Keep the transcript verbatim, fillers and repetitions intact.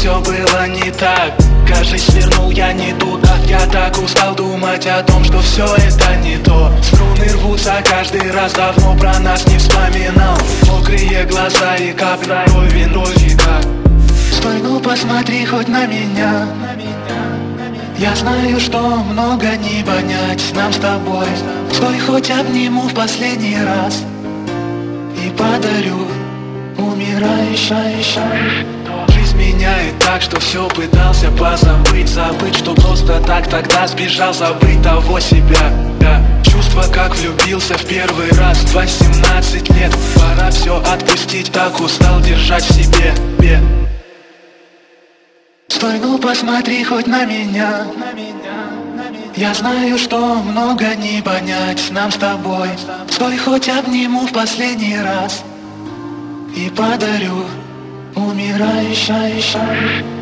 все было не так. Кажется, свернул я не туда. Я так устал думать о том, что все это не то. Струны рвутся каждый раз, давно про нас не вспоминал. Мокрые глаза и капля крови, ножика. Стой, ну посмотри хоть на меня. Я знаю, что много не понять нам с тобой. Стой, хоть обниму в последний раз и подарю умирающая. Жизнь меняет так, что все пытался позабыть. Забыть, что просто так тогда сбежал, забыть того себя. Да. Чувство, как влюбился в первый раз в восемнадцать лет. Пора все отпустить, так устал держать в себе. Стой, ну посмотри хоть на меня. Я знаю, что много не понять нам с тобой. Стой, хоть обниму в последний раз и подарю умирающая.